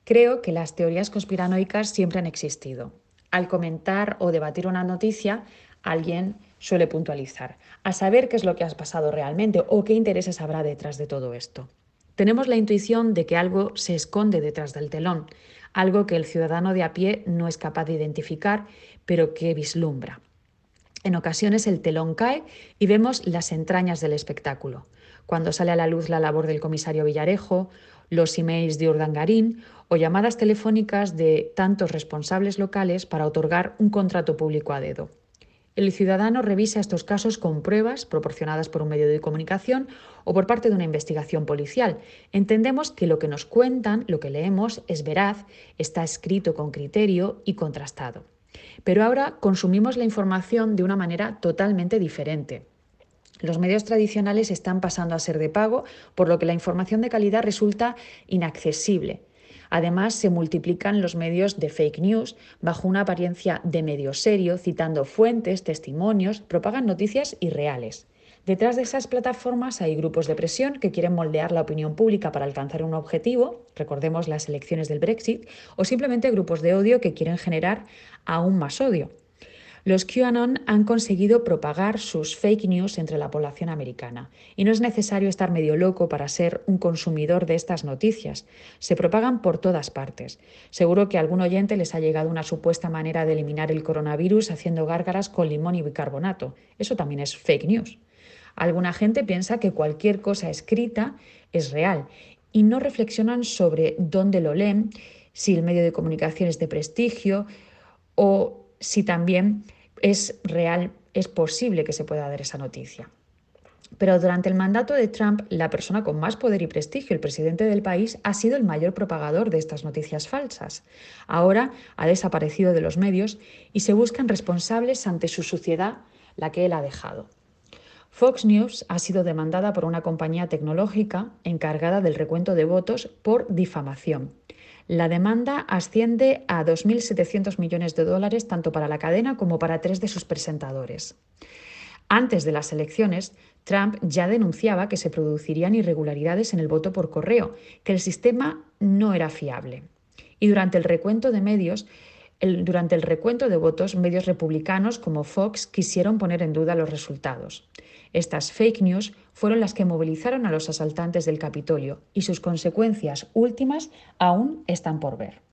Creo que las teorías conspiranoicas siempre han existido. Al comentar o debatir una noticia, alguien suele puntualizar, a saber qué es lo que has pasado realmente o qué intereses habrá detrás de todo esto. Tenemos la intuición de que algo se esconde detrás del telón, algo que el ciudadano de a pie no es capaz de identificar, pero que vislumbra. En ocasiones el telón cae y vemos las entrañas del espectáculo. Cuando sale a la luz la labor del comisario Villarejo, los emails de Urdangarín o llamadas telefónicas de tantos responsables locales para otorgar un contrato público a dedo. El ciudadano revisa estos casos con pruebas proporcionadas por un medio de comunicación o por parte de una investigación policial. Entendemos que lo que nos cuentan, lo que leemos, es veraz, está escrito con criterio y contrastado. Pero ahora consumimos la información de una manera totalmente diferente. Los medios tradicionales están pasando a ser de pago, por lo que la información de calidad resulta inaccesible. Además, se multiplican los medios de fake news bajo una apariencia de medio serio, citando fuentes, testimonios, propagan noticias irreales. Detrás de esas plataformas hay grupos de presión que quieren moldear la opinión pública para alcanzar un objetivo, recordemos las elecciones del Brexit, o simplemente grupos de odio que quieren generar aún más odio. Los QAnon han conseguido propagar sus fake news entre la población americana y no es necesario estar medio loco para ser un consumidor de estas noticias. Se propagan por todas partes. Seguro que a algún oyente les ha llegado una supuesta manera de eliminar el coronavirus haciendo gárgaras con limón y bicarbonato. Eso también es fake news. Alguna gente piensa que cualquier cosa escrita es real y no reflexionan sobre dónde lo leen, si el medio de comunicación es de prestigio o si también es real, es posible que se pueda dar esa noticia. Pero durante el mandato de Trump, la persona con más poder y prestigio, el presidente del país, ha sido el mayor propagador de estas noticias falsas. Ahora ha desaparecido de los medios y se buscan responsables ante su suciedad, la que él ha dejado. Fox News ha sido demandada por una compañía tecnológica encargada del recuento de votos por difamación. La demanda asciende a 2.700 millones de dólares tanto para la cadena como para 3 de sus presentadores. Antes de las elecciones, Trump ya denunciaba que se producirían irregularidades en el voto por correo, que el sistema no era fiable. Y durante el recuento de votos, medios republicanos como Fox quisieron poner en duda los resultados. Estas fake news fueron las que movilizaron a los asaltantes del Capitolio y sus consecuencias últimas aún están por ver.